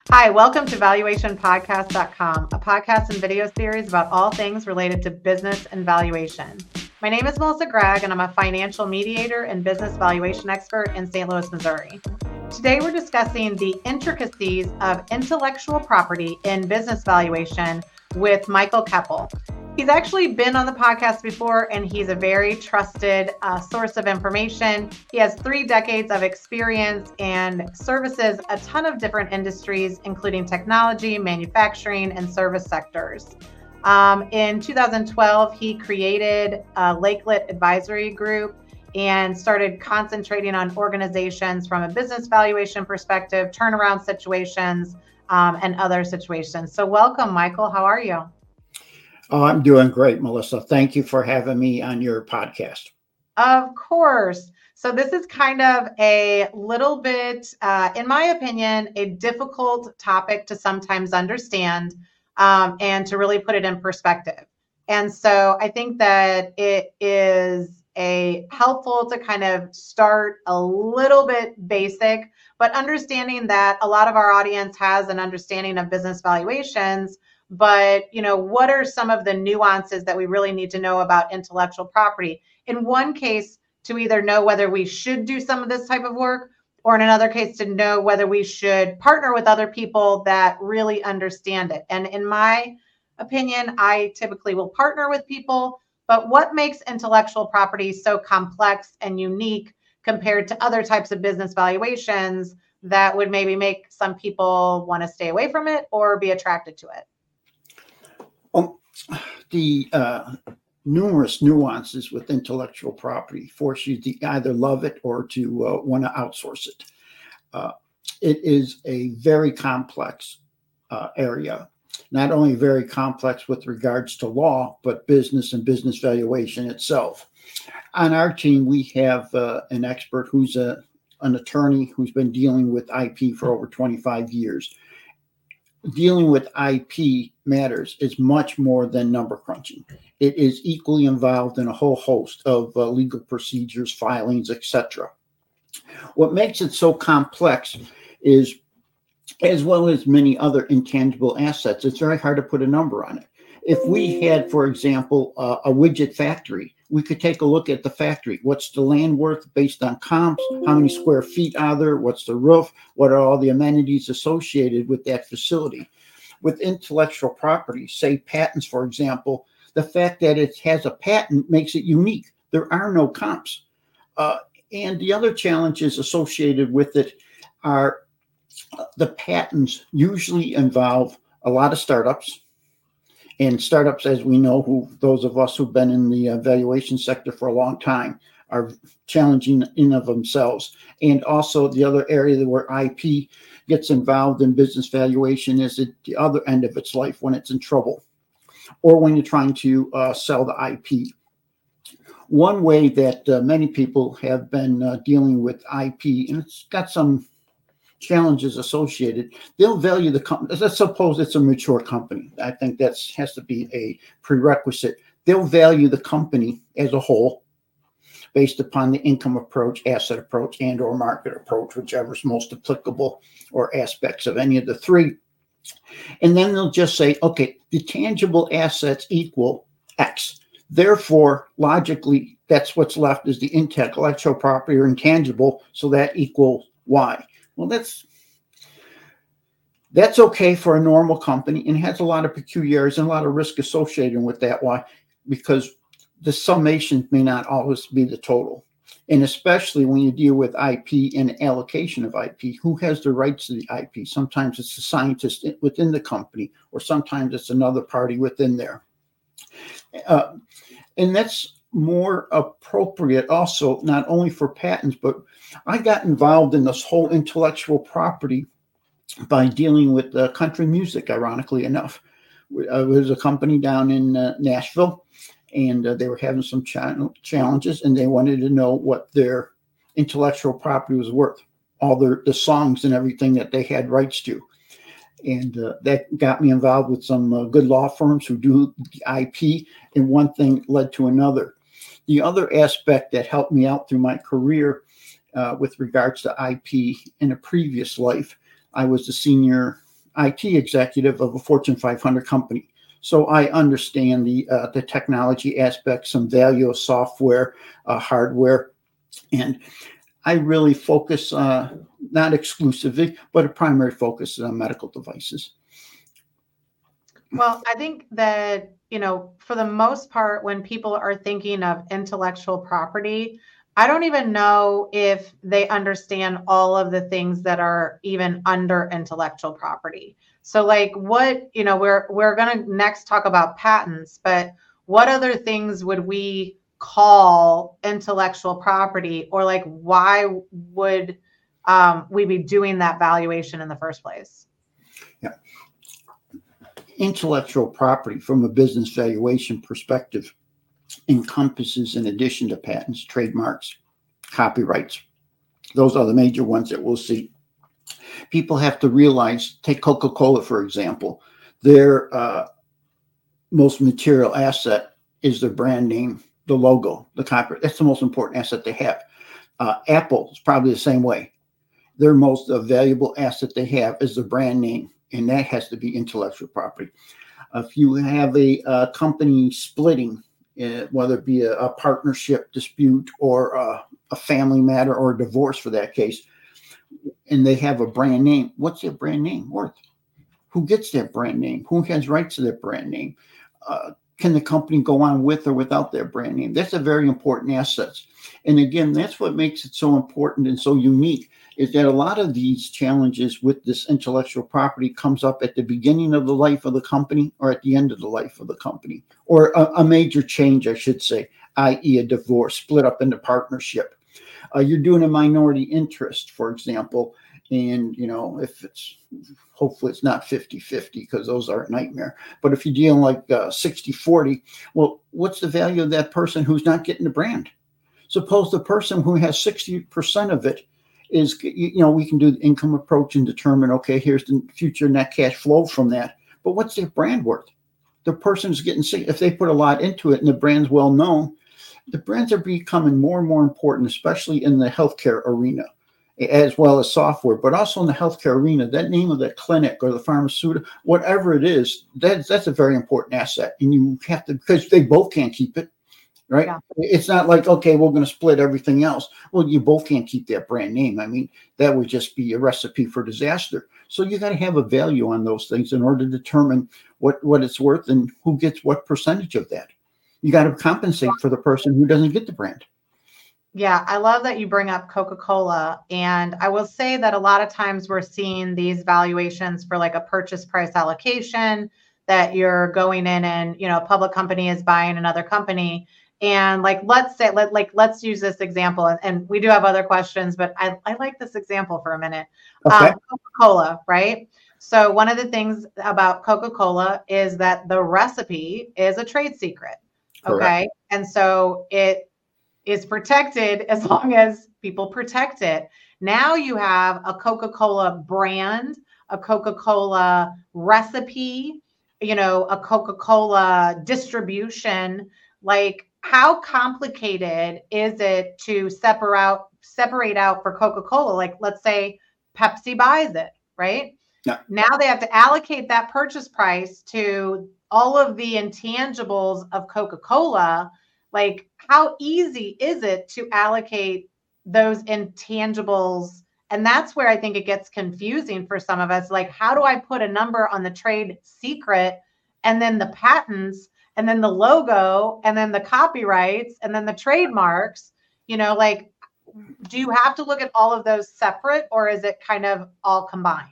Hi, welcome to valuationpodcast.com, a podcast and video series about all things related to business and valuation. My name is Melissa Gregg, and I'm a financial mediator and business valuation expert in St. Louis, Missouri. Today, we're discussing the intricacies of intellectual property in business valuation with Michael Keppel. He's actually been on the podcast before, and he's a very trusted source of information. He has 3 decades of experience and services a ton of different industries, including technology, manufacturing, and service sectors. In 2012, he created Lakelet Advisory Group and started concentrating on organizations from a business valuation perspective, turnaround situations, and other situations. So welcome, Michael. How are you? Oh, I'm doing great, Melissa. Thank you for having me on your podcast. Of course. So this is kind of a little bit, in my opinion, a difficult topic to sometimes understand and to really put it in perspective. And so I think that it is helpful to kind of start a little bit basic, but understanding that a lot of our audience has an understanding of business valuations. But, what are some of the nuances that we really need to know about intellectual property? In one case, to either know whether we should do some of this type of work, or in another case, to know whether we should partner with other people that really understand it. And in my opinion, I typically will partner with people. But what makes intellectual property so complex and unique compared to other types of business valuations that would maybe make some people want to stay away from it or be attracted to it? The numerous nuances with intellectual property force you to either love it or to want to outsource it. It is a very complex area, not only very complex with regards to law, but business and business valuation itself. On our team, we have an expert who's an attorney who's been dealing with IP for over 25 years. Dealing with IP matters is much more than number crunching. It is equally involved in a whole host of legal procedures, filings, etc. What makes it so complex is, as well as many other intangible assets, it's very hard to put a number on it. If we had, for example, a widget factory, we could take a look at the factory. What's the land worth based on comps? How many square feet are there? What's the roof? What are all the amenities associated with that facility? With intellectual property, say patents, for example, the fact that it has a patent makes it unique. There are no comps. And the other challenges associated with it are the patents usually involve a lot of startups. And startups, as we know, those of us who've been in the valuation sector for a long time, are challenging in of themselves. And also the other area where IP gets involved in business valuation is at the other end of its life, when it's in trouble or when you're trying to sell the IP. One way that many people have been dealing with IP, and it's got some challenges associated, they'll value the company. Let's suppose it's a mature company. I think that has to be a prerequisite. They'll value the company as a whole based upon the income approach, asset approach, and or market approach, whichever is most applicable, or aspects of any of the three. And then they'll just say, okay, the tangible assets equal X. Therefore, logically, that's what's left is the intellectual property or intangible, so that equals Y. Well, that's okay for a normal company, and has a lot of peculiarities and a lot of risk associated with that. Why? Because the summation may not always be the total. And especially when you deal with IP and allocation of IP, who has the rights to the IP? Sometimes it's the scientist within the company, or sometimes it's another party within there. And that's more appropriate also, not only for patents, but I got involved in this whole intellectual property by dealing with country music, ironically enough. It was a company down in Nashville, and they were having some challenges, and they wanted to know what their intellectual property was worth, all the songs and everything that they had rights to. And that got me involved with some good law firms who do the IP, and one thing led to another. The other aspect that helped me out through my career with regards to IP in a previous life, I was the senior IT executive of a Fortune 500 company. So I understand the technology aspects, some value of software, hardware, and I really focus, not exclusively, but a primary focus is on medical devices. Well, I think that, for the most part, when people are thinking of intellectual property, I don't even know if they understand all of the things that are even under intellectual property. So like what, we're going to next talk about patents, but what other things would we call intellectual property, or like why would we be doing that valuation in the first place? Yeah. Intellectual property from a business valuation perspective encompasses, in addition to patents, trademarks, copyrights. Those are the major ones that we'll see. People have to realize, take Coca-Cola, for example, their most material asset is their brand name, the logo, the copyright. That's the most important asset they have. Apple is probably the same way. Their most valuable asset they have is the brand name, and that has to be intellectual property. If you have a company splitting, whether it be a partnership dispute or a family matter or a divorce for that case, and they have a brand name, what's their brand name worth? Who gets that brand name? Who has rights to that brand name? Can the company go on with or without their brand name? That's a very important asset. And again, that's what makes it so important and so unique, is that a lot of these challenges with this intellectual property comes up at the beginning of the life of the company or at the end of the life of the company, or a major change, I should say, i.e. a divorce, split up into partnership. You're doing a minority interest, for example, and, if it's, hopefully it's not 50-50 because those are a nightmare. But if you're dealing like 60-40, well, what's the value of that person who's not getting the brand? Suppose the person who has 60% of it is, we can do the income approach and determine, okay, here's the future net cash flow from that. But what's their brand worth? The person's getting, if they put a lot into it and the brand's well known, the brands are becoming more and more important, especially in the healthcare arena, as well as software, but also in the healthcare arena. That name of that clinic or the pharmaceutical, whatever it is, that's a very important asset. And you have to, because they both can't keep it, right? Yeah. It's not like, okay, we're going to split everything else. Well, you both can't keep that brand name. I mean, that would just be a recipe for disaster. So you got to have a value on those things in order to determine what it's worth and who gets what percentage of that. You got to compensate for the person who doesn't get the brand. Yeah, I love that you bring up Coca-Cola. And I will say that a lot of times we're seeing these valuations for like a purchase price allocation, that you're going in and, a public company is buying another company. And like, let's say, let's use this example. And we do have other questions, but I like this example for a minute. Okay. Coca-Cola, right? So one of the things about Coca-Cola is that the recipe is a trade secret. Okay. Correct. And so it is protected as long as people protect it. Now you have a Coca-Cola brand, a Coca-Cola recipe, a Coca-Cola distribution. Like, how complicated is it to separate out for Coca-Cola? Like, let's say Pepsi buys it, right? Yeah. Now they have to allocate that purchase price to all of the intangibles of Coca-Cola. Like, how easy is it to allocate those intangibles? And that's where I think it gets confusing for some of us. Like, how do I put a number on the trade secret and then the patents and then the logo and then the copyrights and then the trademarks? Like, do you have to look at all of those separate, or is it kind of all combined?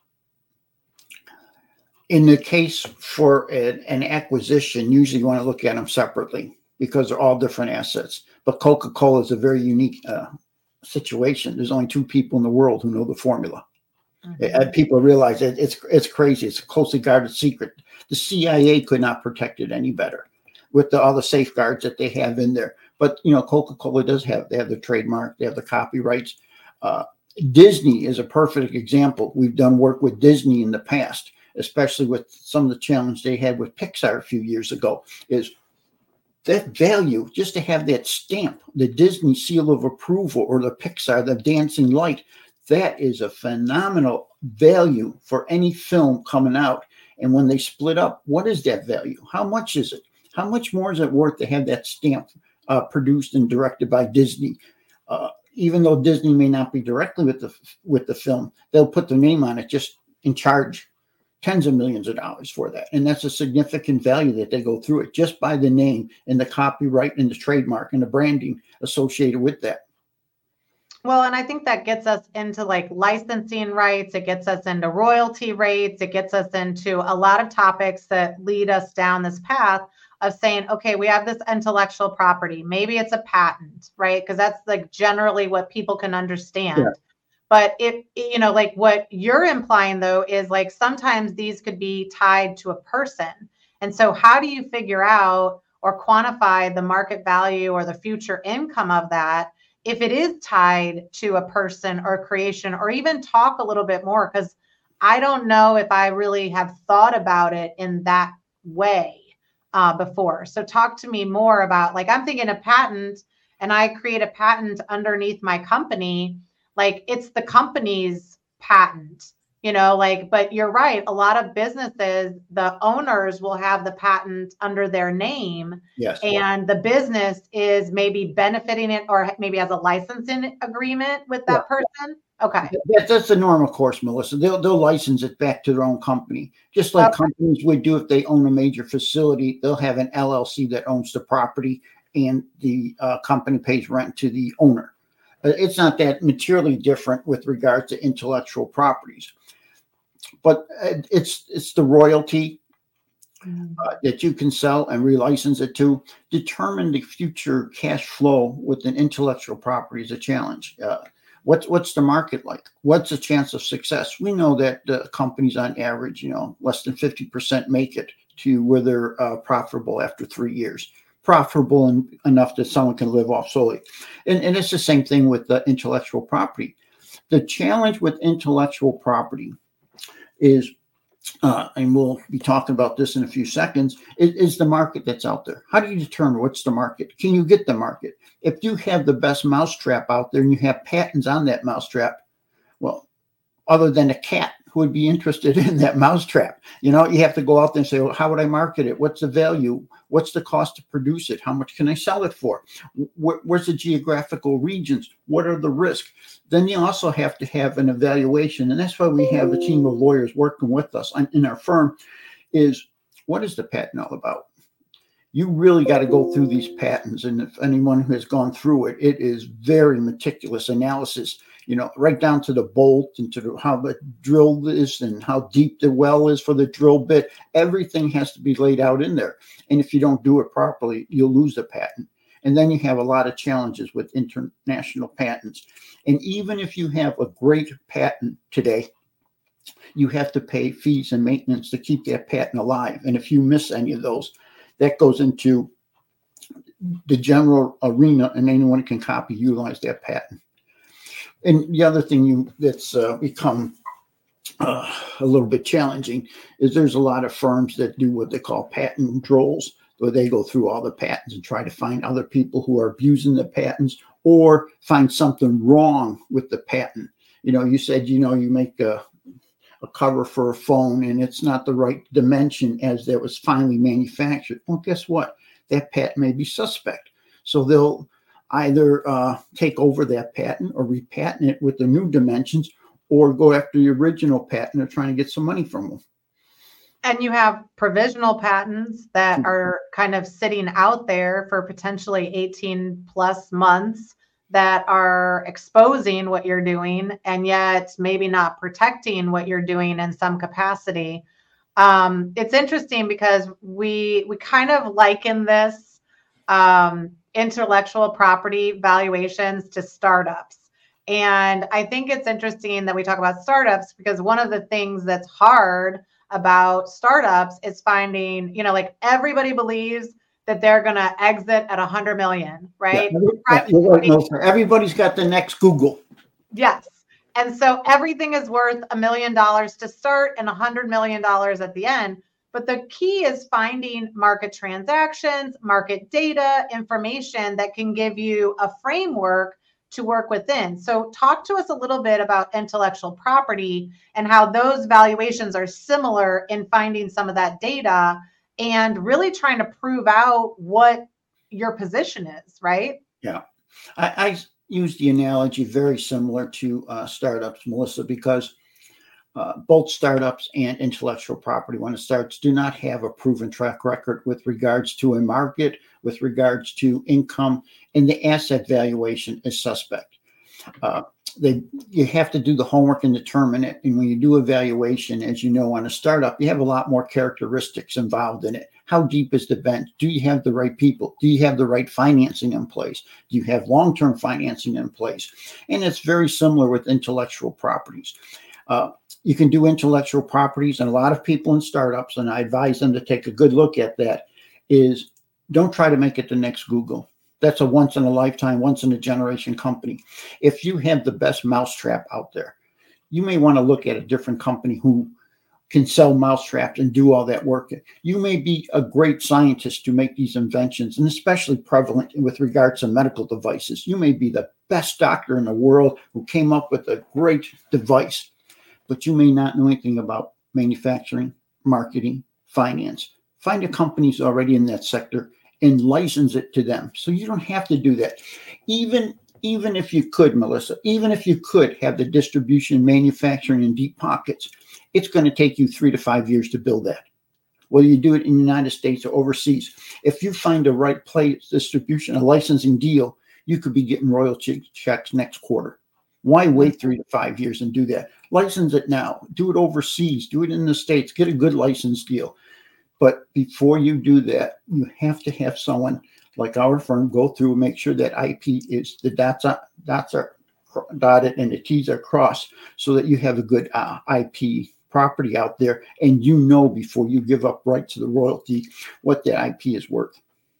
In the case for an acquisition, usually you want to look at them separately because they're all different assets. But Coca-Cola is a very unique situation. There's only two people in the world who know the formula. Mm-hmm. People realize that it's crazy. It's a closely guarded secret. The CIA could not protect it any better with all the safeguards that they have in there. But, Coca-Cola they have the trademark, they have the copyrights. Disney is a perfect example. We've done work with Disney in the past, especially with some of the challenge they had with Pixar a few years ago, is that value, just to have that stamp, the Disney seal of approval, or the Pixar, the dancing light, that is a phenomenal value for any film coming out. And when they split up, what is that value? How much is it? How much more is it worth to have that stamp produced and directed by Disney? Even though Disney may not be directly with the film, they'll put their name on it, just in charge tens of millions of dollars for that. And that's a significant value that they go through it just by the name and the copyright and the trademark and the branding associated with that. Well, and I think that gets us into like licensing rights. It gets us into royalty rates. It gets us into a lot of topics that lead us down this path of saying, okay, we have this intellectual property. Maybe it's a patent, right? Because that's like generally what people can understand. Yeah. But like what you're implying though, is like sometimes these could be tied to a person. And so how do you figure out or quantify the market value or the future income of that if it is tied to a person or a creation, or even talk a little bit more? Because I don't know if I really have thought about it in that way before. So talk to me more about, like, I'm thinking a patent and I create a patent underneath my company. Like it's the company's patent, but you're right. A lot of businesses, the owners will have the patent under their name. Yes. And the business is maybe benefiting it or maybe has a licensing agreement with that person. Okay. That's the normal course, Melissa. They'll license it back to their own company, just like companies would do if they own a major facility. They'll have an LLC that owns the property, and the company pays rent to the owner. It's not that materially different with regards to intellectual properties, but it's the royalty that you can sell and relicense it to. Determine the future cash flow with an intellectual property is a challenge. What's the market like? What's the chance of success? We know that companies on average, less than 50% make it to where they're profitable after 3 years. Profitable enough that someone can live off solely. And it's the same thing with the intellectual property. The challenge with intellectual property is, and we'll be talking about this in a few seconds, is the market that's out there. How do you determine what's the market? Can you get the market? If you have the best mousetrap out there and you have patents on that mousetrap, well, other than a cat who would be interested in that mousetrap, you have to go out there and say, well, how would I market it? What's the value? What's the cost to produce it? How much can I sell it for? Where's the geographical regions? What are the risks? Then you also have to have an evaluation. And that's why we have a team of lawyers working with us in our firm, is what is the patent all about? You really got to go through these patents. And if anyone who has gone through it, it is very meticulous analysis, right down to the bolt and to how the drill is and how deep the well is for the drill bit. Everything has to be laid out in there. And if you don't do it properly, you'll lose the patent. And then you have a lot of challenges with international patents. And even if you have a great patent today, you have to pay fees and maintenance to keep that patent alive. And if you miss any of those, that goes into the general arena, and anyone can utilize that patent. And the other thing that's become a little bit challenging is there's a lot of firms that do what they call patent trolls, where they go through all the patents and try to find other people who are abusing the patents or find something wrong with the patent. You said, you make a cover for a phone and it's not the right dimension as that was finally manufactured. Well, guess what? That patent may be suspect. So they'll either take over that patent or repatent it with the new dimensions, or go after the original patent or trying to get some money from them. And you have provisional patents that are kind of sitting out there for potentially 18 plus months that are exposing what you're doing and yet maybe not protecting what you're doing in some capacity. It's interesting because we kind of liken this intellectual property valuations to startups. And I think it's interesting that we talk about startups because one of the things that's hard about startups is finding, like everybody believes that they're going to exit at 100 million, right? Yeah, everybody's got the next Google. Yes. And so everything is worth $1 million to start and $100 million at the end. But the key is finding market transactions, market data, information that can give you a framework to work within. So talk to us a little bit about intellectual property and how those valuations are similar in finding some of that data and really trying to prove out what your position is, right? Yeah. I use the analogy very similar to startups, Melissa, because both startups and intellectual property, when it starts, do not have a proven track record with regards to a market, with regards to income, and the asset valuation is suspect. You have to do the homework and determine it. And when you do a valuation, as you know, on a startup, you have a lot more characteristics involved in it. How deep is the bench? Do you have the right people? Do you have the right financing in place? Do you have long-term financing in place? And it's very similar with intellectual properties. You can do intellectual properties, and a lot of people in startups, and I advise them to take a good look at that, is don't try to make it the next Google. That's a once in a lifetime, once in a generation company. If you have the best mousetrap out there, you may want to look at a different company who can sell mousetraps and do all that work. You may be a great scientist to make these inventions, and especially prevalent with regards to medical devices. You may be the best doctor in the world who came up with a great device, but you may not know anything about manufacturing, marketing, finance. Find the companies already in that sector and license it to them. So you don't have to do that. Even if you could, Melissa, even if you could have the distribution, manufacturing in deep pockets, it's going to take you 3 to 5 years to build that. Whether you do it in the United States or overseas, if you find the right place distribution, a licensing deal, you could be getting royalty checks next quarter. Why wait 3 to 5 years and do that? License it now. Do it overseas. Do it in the States. Get a good license deal. But before you do that, you have to have someone like our firm go through and make sure that IP is the dots are dotted and the T's are crossed, so that you have a good IP property out there, and you know before you give up right to the royalty what that IP is worth.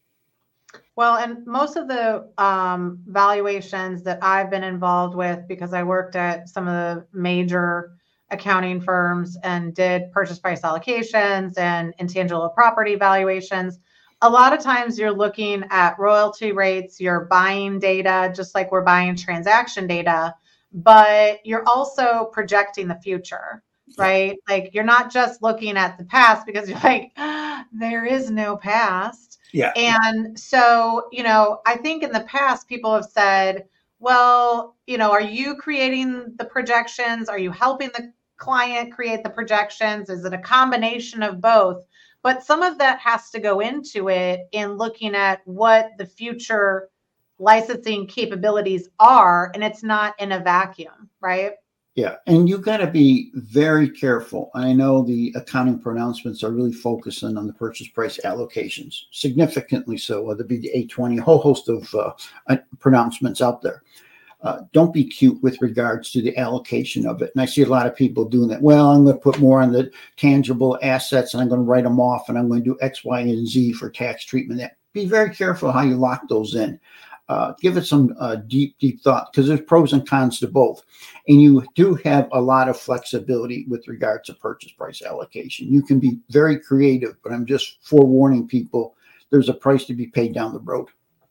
Well, and most of the valuations that I've been involved with, because I worked at some of the major accounting firms and did purchase price allocations and intangible property valuations, a lot of times you're looking at royalty rates, you're buying data, just like we're buying transaction data, but you're also projecting the future, right? Like you're not just looking at the past because you're like, there is no past. Yeah. And so, I think in the past people have said, well, are you creating the projections? Are you helping the client create the projections? Is it a combination of both? But some of that has to go into it in looking at what the future licensing capabilities are, and it's not in a vacuum, right? Yeah, and you got to be very careful. I know the accounting pronouncements are really focusing on the purchase price allocations, significantly so, whether it be the 820, a whole host of pronouncements out there. Don't be cute with regards to the allocation of it. And I see a lot of people doing that. Well, I'm going to put more on the tangible assets and I'm going to write them off and I'm going to do X, Y, and Z for tax treatment. Be very careful how you lock those in. Give it some deep thought, because there's pros and cons to both. And you do have a lot of flexibility with regards to purchase price allocation. You can be very creative, but I'm just forewarning people, there's a price to be paid down the road.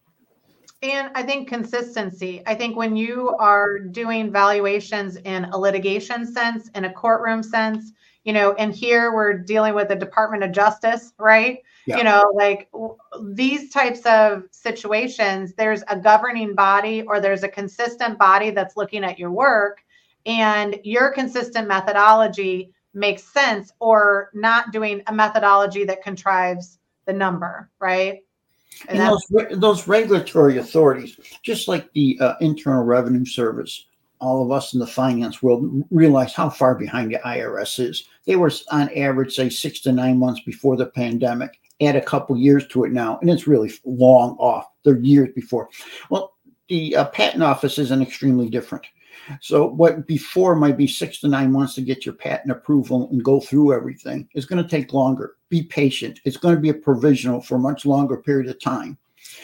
And I think consistency. I think when you are doing valuations in a litigation sense, in a courtroom sense, and here we're dealing with the Department of Justice, right? Yeah. Like these types of situations, there's a governing body or there's a consistent body that's looking at your work, and your consistent methodology makes sense, or not doing a methodology that contrives the number, right? And those regulatory authorities, just like the Internal Revenue Service, all of us in the finance world realize how far behind the IRS is. They were on average, say 6 to 9 months before the pandemic. Add a couple years to it now, and it's really long off. They're years before. Well, the patent office isn't extremely different. So what before might be 6 to 9 months to get your patent approval and go through everything is going to take longer. Be patient. It's going to be a provisional for a much longer period of time.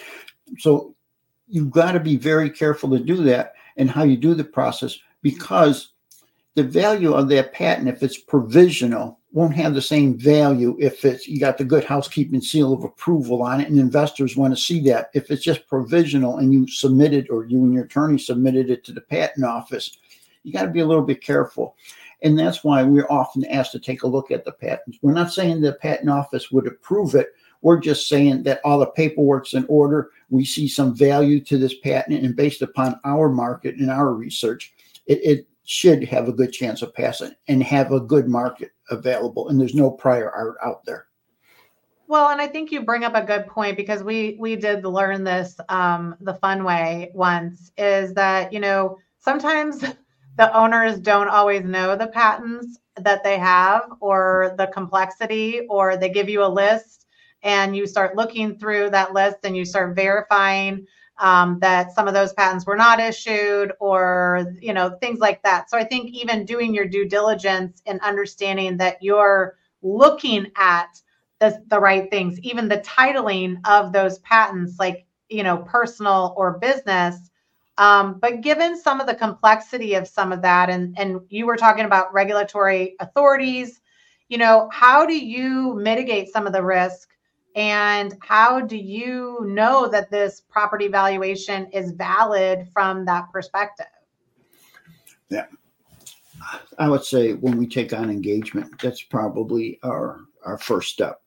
So you've got to be very careful to do that and how you do the process, because the value of that patent, if it's provisional, won't have the same value if it's you got the good housekeeping seal of approval on it, and investors want to see that. If it's just provisional and you submitted, or you and your attorney submitted it to the patent office, you got to be a little bit careful. And that's why we're often asked to take a look at the patents. We're not saying the patent office would approve it. We're just saying that all the paperwork's in order. We see some value to this patent, and based upon our market and our research, it should have a good chance of passing and have a good market available. And there's no prior art out there. Well, and I think you bring up a good point, because we did learn this the fun way once, is that, sometimes the owners don't always know the patents that they have or the complexity, or they give you a list and you start looking through that list and you start verifying that some of those patents were not issued, or, things like that. So I think even doing your due diligence and understanding that you're looking at the right things, even the titling of those patents, like, personal or business. But given some of the complexity of some of that, and you were talking about regulatory authorities, how do you mitigate some of the risk? And how do you know that this property valuation is valid from that perspective? Yeah, I would say when we take on engagement, that's probably our first step.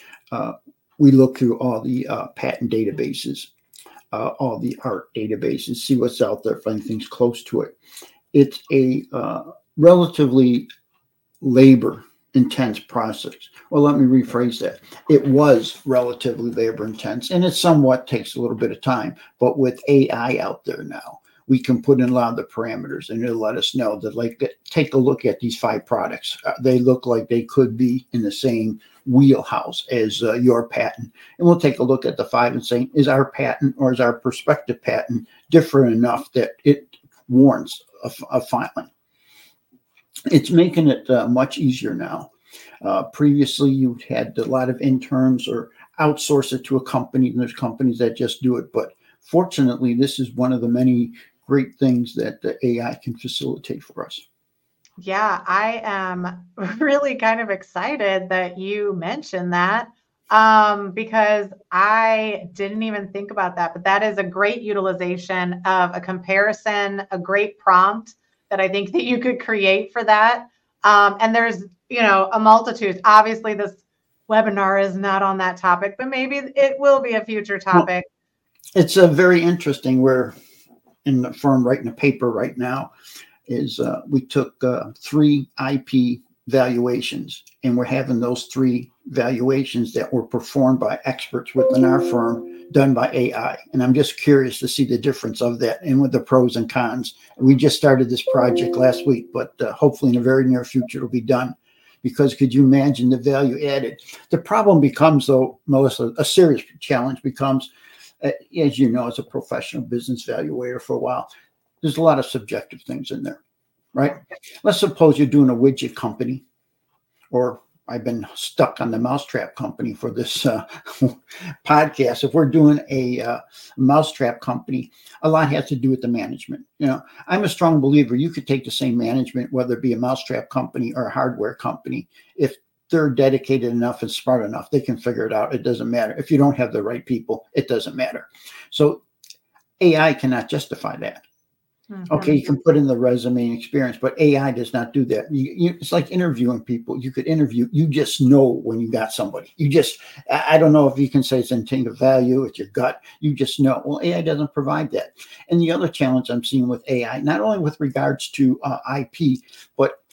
We look through all the patent databases, all the art databases, see what's out there, find things close to it. It's a relatively labor intense process. Well, let me rephrase that. It was relatively labor intense, and it somewhat takes a little bit of time. But with AI out there now, we can put in a lot of the parameters, and it'll let us know that, like, take a look at these 5 products. They look like they could be in the same wheelhouse as your patent. And we'll take a look at the 5 and say, is our patent or is our prospective patent different enough that it warrants a filing? It's making it much easier now. Previously, you had a lot of interns or outsource it to a company, and there's companies that just do it. But fortunately, this is one of the many great things that the AI can facilitate for us. Yeah, I am really kind of excited that you mentioned that, because I didn't even think about that. But that is a great utilization of a comparison, a great prompt that I think that you could create for that. And there's, a multitude. Obviously, this webinar is not on that topic, but maybe it will be a future topic. Well, it's a very interesting. We're in the firm writing a paper right now. We took 3 IP valuations, and we're having those 3 valuations that were performed by experts within our firm done by AI. And I'm just curious to see the difference of that and with the pros and cons. We just started this project last week, but hopefully in the very near future it'll be done. Because could you imagine the value added? The problem becomes, though, Melissa, a serious challenge becomes, as you know, as a professional business valuator for a while, there's a lot of subjective things in there, right? Let's suppose you're doing a widget company, or I've been stuck on the mousetrap company for this podcast. If we're doing a mousetrap company, a lot has to do with the management. I'm a strong believer you could take the same management, whether it be a mousetrap company or a hardware company. If they're dedicated enough and smart enough, they can figure it out. It doesn't matter. If you don't have the right people, it doesn't matter. So AI cannot justify that. Mm-hmm. Okay, you can put in the resume and experience, but AI does not do that. It's like interviewing people. You could interview. You just know when you got somebody. I don't know if you can say it's instinct of value, it's your gut. You just know. Well, AI doesn't provide that. And the other challenge I'm seeing with AI, not only with regards to IP, but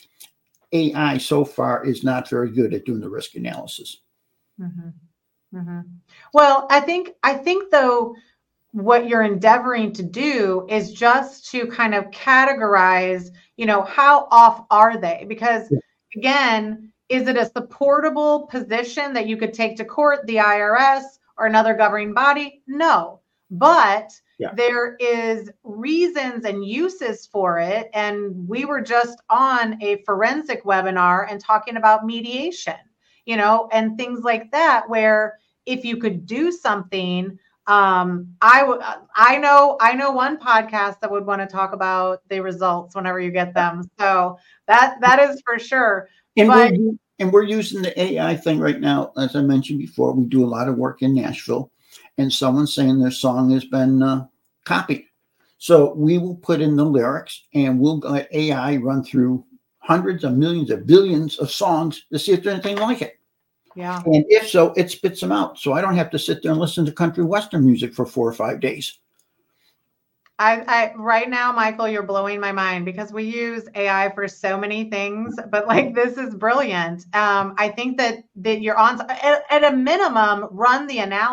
AI so far is not very good at doing the risk analysis. Mm-hmm. Mm-hmm. Well, I think though, what you're endeavoring to do is just to kind of categorize, how off are they? Because again, is it a supportable position that you could take to court, the IRS or another governing body? No, but there is reasons and uses for it. And we were just on a forensic webinar and talking about mediation, and things like that, where if you could do something, I know one podcast that would want to talk about the results whenever you get them. So that is for sure. And And we're using the AI thing right now. As I mentioned before, we do a lot of work in Nashville, and someone's saying their song has been copied. So we will put in the lyrics and we'll let AI run through hundreds of millions of billions of songs to see if there's anything like it. Yeah. And if so, it spits them out. So I don't have to sit there and listen to country western music for 4 or 5 days. I right now, Michael, you're blowing my mind because we use AI for so many things, but like this is brilliant. I think that you're on at a minimum, run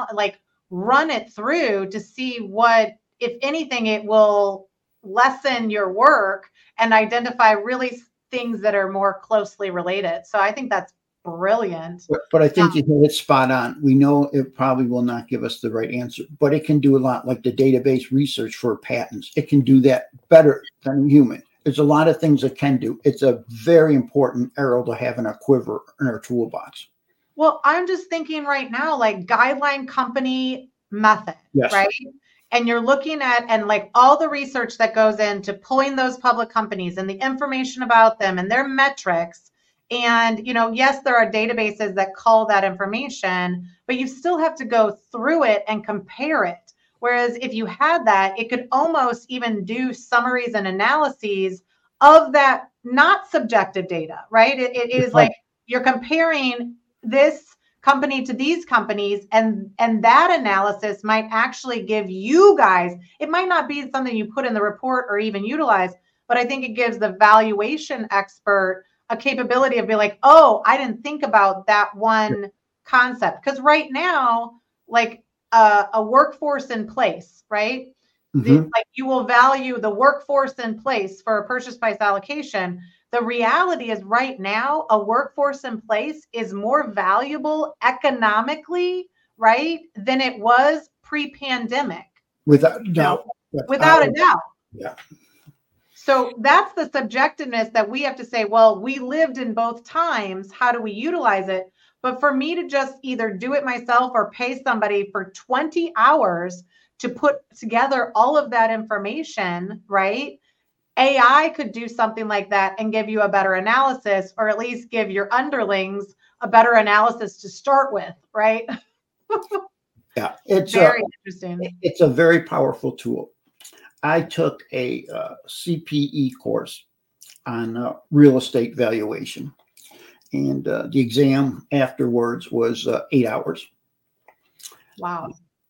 it through to see what, if anything, it will lessen your work and identify really things that are more closely related. So I think that's brilliant. But I think you hit it spot on. We know it probably will not give us the right answer, but it can do a lot, like the database research for patents. It can do that better than a human. There's a lot of things it can do. It's a very important arrow to have in our quiver, in our toolbox. Well, I'm just thinking right now, like guideline company method, Yes. right? And you're looking at, and like all the research that goes into pulling those public companies and the information about them and their metrics. And, yes, there are databases that call that information, but you still have to go through it and compare it. Whereas if you had that, it could almost even do summaries and analyses of that not subjective data, right? It is like you're comparing this company to these companies, and that analysis might actually give you guys, it might not be something you put in the report or even utilize, but I think it gives the valuation expert a capability of being like, oh, I didn't think about that one concept. Because right now, like a workforce in place, right? Mm-hmm. Like you will value the workforce in place for a purchase price allocation. The reality is right now, a workforce in place is more valuable economically, right, than it was pre-pandemic. Without doubt. Without a doubt. Yeah. So that's the subjectiveness that we have to say, well, we lived in both times. How do we utilize it? But for me to just either do it myself or pay somebody for 20 hours to put together all of that information, right? AI could do something like that and give you a better analysis, or at least give your underlings a better analysis to start with, right? Yeah, it's very interesting. It's a very powerful tool. I took a CPE course on real estate valuation, and the exam afterwards was 8 hours. Wow.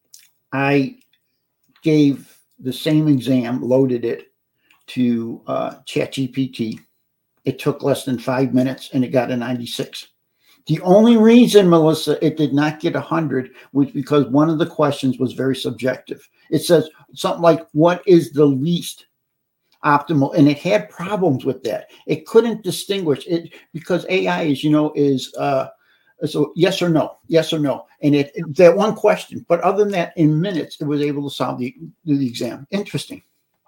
I gave the same exam, loaded it to ChatGPT. It took less than 5 minutes, and it got a 96. The only reason, Melissa, it did not get 100 was because one of the questions was very subjective. It says something like, what is the least optimal? And it had problems with that. It couldn't distinguish it because AI, is so yes or no. And that one question. But other than that, in minutes, it was able to do the exam. Interesting.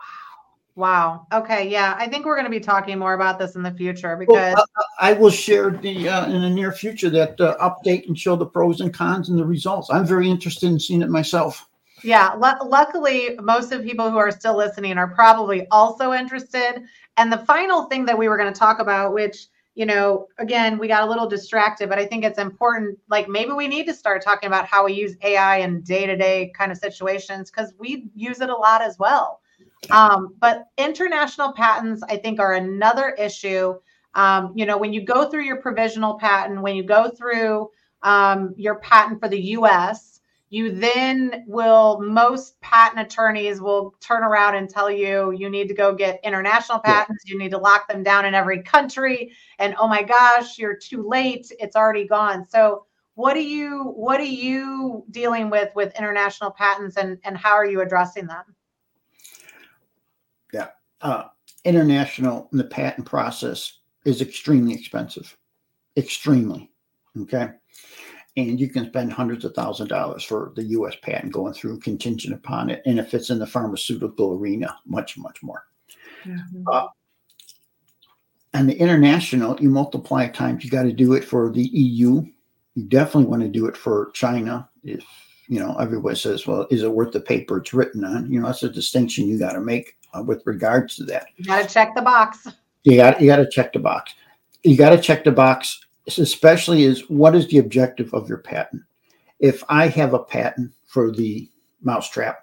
Wow. Okay. Yeah. I think we're going to be talking more about this in the future because I will share in the near future that update and show the pros and cons and the results. I'm very interested in seeing it myself. Yeah. Luckily, most of the people who are still listening are probably also interested. And the final thing that we were going to talk about, which, again, we got a little distracted, but I think it's important. Like maybe we need to start talking about how we use AI in day-to-day kind of situations because we use it a lot as well. But international patents, I think, are another issue. When you go through your provisional patent, when you go through your patent for the US, you then most patent attorneys will turn around and tell you, you need to go get international patents. You need to lock them down in every country. And oh my gosh, you're too late. It's already gone. So what are you dealing with international patents and how are you addressing them? Yeah. International, the patent process is extremely expensive. Extremely. Okay. And you can spend hundreds of thousands of dollars for the U.S. patent going through contingent upon it. And if it's in the pharmaceutical arena, much, much more. Mm-hmm. And the international, you multiply times, you got to do it for the EU. You definitely want to do it for China. If, everybody says, well, is it worth the paper it's written on? That's a distinction you got to make with regards to that. You got to check the box. You got to check the box. You got to check the box especially is what is the objective of your patent? If I have a patent for the mousetrap,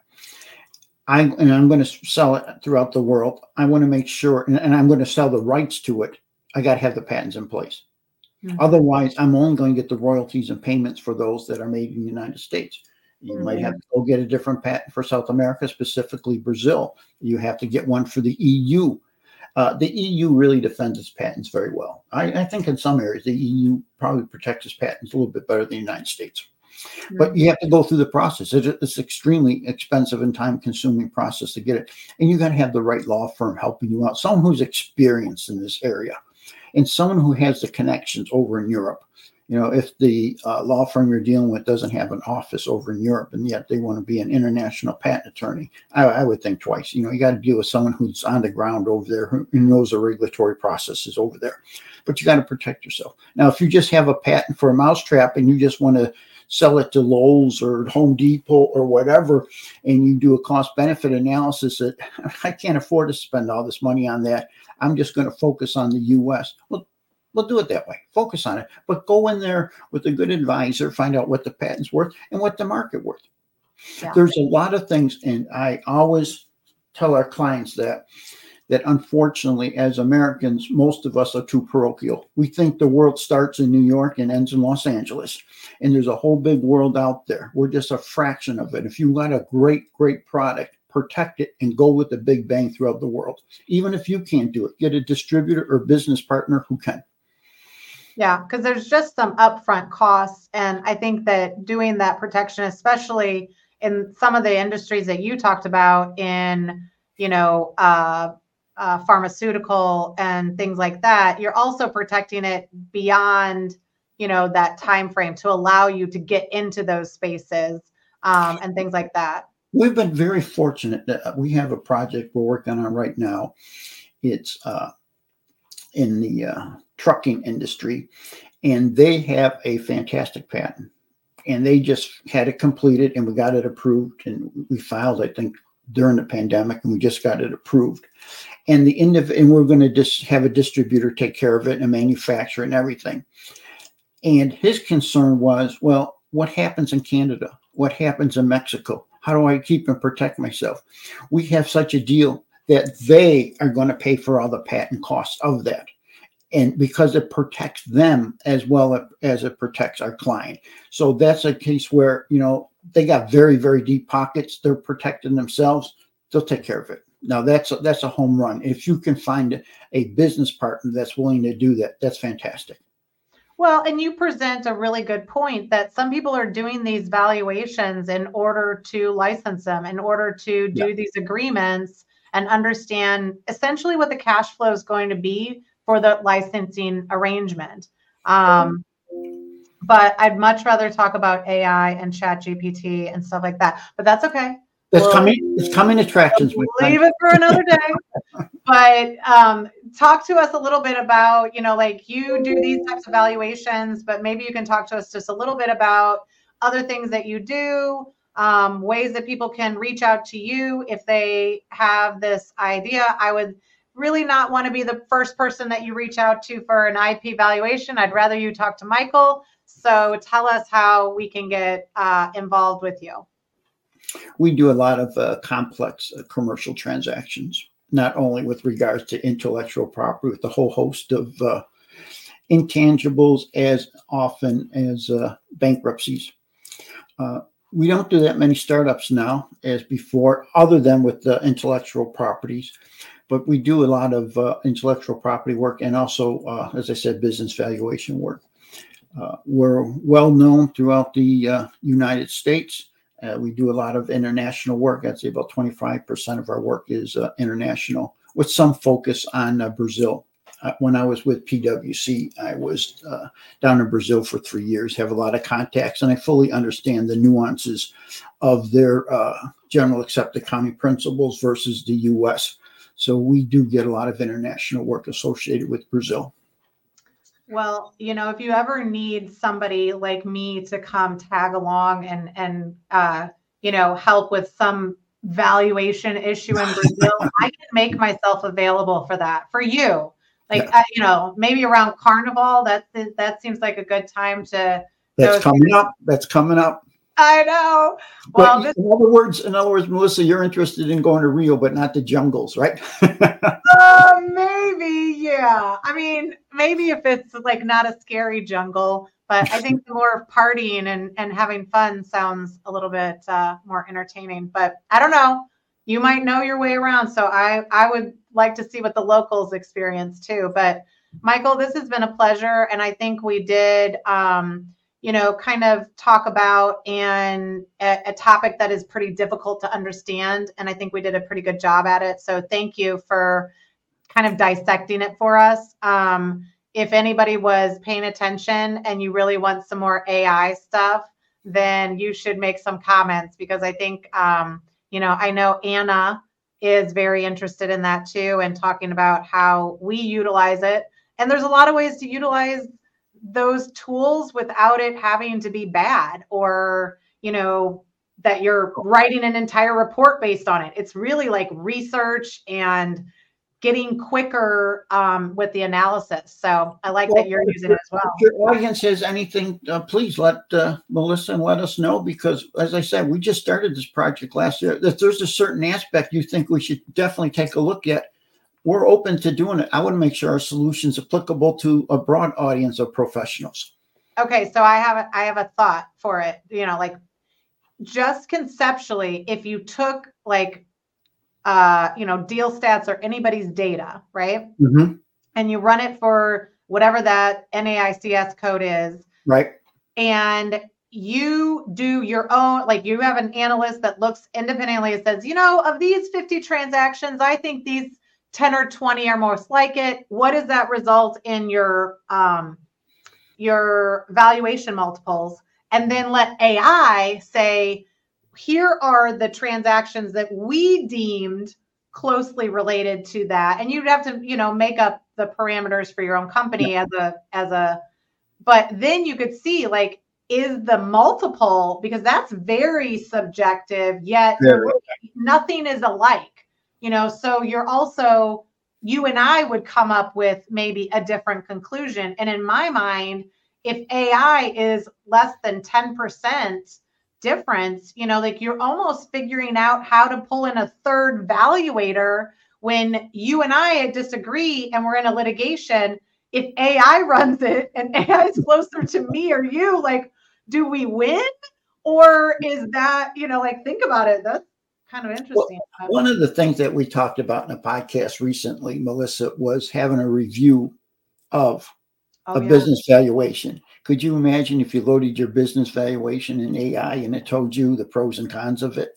I'm going to sell it throughout the world. I want to make sure, and I'm going to sell the rights to it. I got to have the patents in place. Mm-hmm. Otherwise, I'm only going to get the royalties and payments for those that are made in the United States. You might have to go get a different patent for South America, specifically Brazil. You have to get one for the EU. The EU really defends its patents very well. I think in some areas, the EU probably protects its patents a little bit better than the United States. Mm-hmm. But you have to go through the process. It's extremely expensive and time-consuming process to get it. And you got to have the right law firm helping you out, someone who's experienced in this area, and someone who has the connections over in Europe. You know, if the law firm you're dealing with doesn't have an office over in Europe and yet they want to be an international patent attorney, I would think twice. You know, you got to deal with someone who's on the ground over there, who knows the regulatory processes over there. But you got to protect yourself. Now, if you just have a patent for a mousetrap and you just want to sell it to Lowe's or Home Depot or whatever, and you do a cost-benefit analysis that I can't afford to spend all this money on that, I'm just going to focus on the U.S. Well, we'll do it that way. Focus on it. But go in there with a good advisor, find out what the patent's worth and what the market worth. Yeah. There's a lot of things, and I always tell our clients that unfortunately, as Americans, most of us are too parochial. We think the world starts in New York and ends in Los Angeles. And there's a whole big world out there. We're just a fraction of it. If you got a great, great product, protect it and go with the big bang throughout the world. Even if you can't do it, get a distributor or business partner who can. Yeah, because there's just some upfront costs. And I think that doing that protection, especially in some of the industries that you talked about in, you know, pharmaceutical and things like that, you're also protecting it beyond, you know, that time frame to allow you to get into those spaces and things like that. We've been very fortunate that we have a project we're working on right now. It's in the trucking industry, and they have a fantastic patent, and they just had it completed, and we got it approved, and we filed, I think, during the pandemic, and we just got it approved. And and we're going to just have a distributor take care of it and manufacture it and everything. And his concern was, well, what happens in Canada? What happens in Mexico? How do I keep and protect myself? We have such a deal that they are going to pay for all the patent costs of that. And because it protects them as well as it protects our client. So that's a case where, you know, they got very, very deep pockets. They're protecting themselves. They'll take care of it. Now that's a home run. If you can find a business partner that's willing to do that, that's fantastic. Well, and you present a really good point that some people are doing these valuations in order to license them, in order to do these agreements and understand essentially what the cash flow is going to be for the licensing arrangement. But I'd much rather talk about AI and ChatGPT and stuff like that. But that's okay. It's coming attractions. We'll leave it for another day. But talk to us a little bit about, you know, like you do these types of valuations, but maybe you can talk to us just a little bit about other things that you do, ways that people can reach out to you if they have this idea. I would really not want to be the first person that you reach out to for an IP valuation. I'd rather you talk to Michael. So tell us how we can get involved with you. We do a lot of complex commercial transactions, not only with regards to intellectual property, with a whole host of intangibles as often as bankruptcies. We don't do that many startups now as before, other than with the intellectual properties. But we do a lot of intellectual property work and also, as I said, business valuation work. We're well known throughout the United States. We do a lot of international work. I'd say about 25% of our work is international, with some focus on Brazil. When I was with PwC, I was down in Brazil for 3 years, have a lot of contacts, and I fully understand the nuances of their general accepted accounting principles versus the U.S. So we do get a lot of international work associated with Brazil. Well, you know, if you ever need somebody like me to come tag along and you know, help with some valuation issue in Brazil, I can make myself available for that for you. Like, maybe around Carnival, that seems like a good time to. That's coming up. That's coming up. I know. Well, but in other words, Melissa, you're interested in going to Rio, but not the jungles, right? Maybe, yeah. I mean, maybe if it's like not a scary jungle, but I think the more partying and having fun sounds a little bit more entertaining. But I don't know. You might know your way around, so I would like to see what the locals experience too. But Michael, this has been a pleasure, and I think we did. Kind of talk about a topic that is pretty difficult to understand. And I think we did a pretty good job at it. So thank you for kind of dissecting it for us. If anybody was paying attention and you really want some more AI stuff, then you should make some comments, because I think, I know Anna is very interested in that too, and talking about how we utilize it. And there's a lot of ways to utilize those tools without it having to be bad, or that you're writing an entire report based on it. It's really like research and getting quicker with the analysis. So I like that you're using it as well. If your audience has anything, please let Melissa and let us know, because as I said, we just started this project last year. If there's a certain aspect you think we should definitely take a look at, we're open to doing it. I want to make sure our solution's applicable to a broad audience of professionals. Okay, so I have a thought for it. Like, just conceptually, if you took like deal stats or anybody's data, right? Mm-hmm. And you run it for whatever that NAICS code is. Right. And you do your own, like you have an analyst that looks independently and says, of these 50 transactions, I think these 10 or 20 are most like it. What does that result in your valuation multiples? And then let AI say, here are the transactions that we deemed closely related to that. And you'd have to, make up the parameters for your own company but then you could see, like, is the multiple, because that's very subjective, yet nothing is alike. So you and I would come up with maybe a different conclusion. And in my mind, if AI is less than 10% difference, like you're almost figuring out how to pull in a third valuator when you and I disagree and we're in a litigation. If AI runs it and AI is closer to me or you, like, do we win? Or is that, think about it. That's kind of interesting. Well, one of the things that we talked about in a podcast recently, Melissa, was having a review of business valuation. Could you imagine if you loaded your business valuation in AI and it told you the pros and cons of it?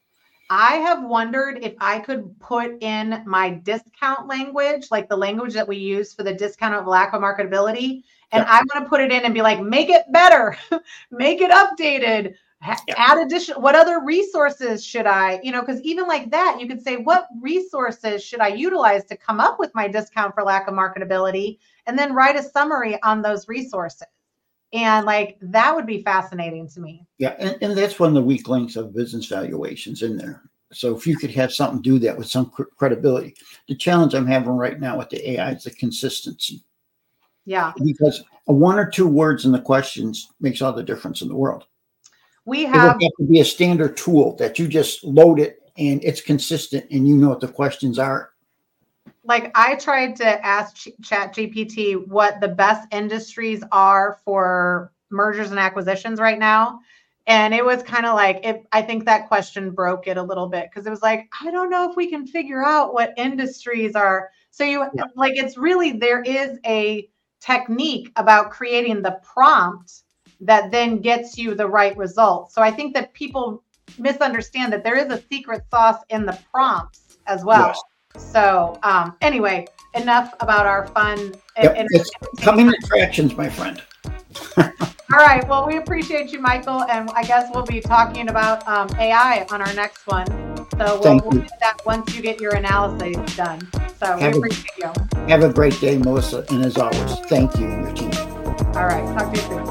I have wondered if I could put in my discount language, like the language that we use for the discount of lack of marketability, and I want to put it in and be like, make it better, make it updated, add additional, what other resources should I, because even like that, you could say, what resources should I utilize to come up with my discount for lack of marketability, and then write a summary on those resources. And like, that would be fascinating to me. Yeah. And that's one of the weak links of business valuations in there. So if you could have something do that with some credibility, the challenge I'm having right now with the AI is the consistency. Yeah. Because one or two words in the questions makes all the difference in the world. We have to be a standard tool that you just load it and it's consistent and you know what the questions are. Like, I tried to ask ChatGPT what the best industries are for mergers and acquisitions right now. And it was kind of like, I think that question broke it a little bit, because it was like, I don't know if we can figure out what industries are. So like, it's really, there is a technique about creating the prompt that then gets you the right result. So I think that people misunderstand that there is a secret sauce in the prompts as well. Yes. So anyway, enough about our fun. It's coming attractions, my friend. All right. Well, we appreciate you, Michael. And I guess we'll be talking about AI on our next one. So we'll do that once you get your analysis done. So we appreciate you. Have a great day, Melissa. And as always, thank you and your team. All right. Talk to you soon.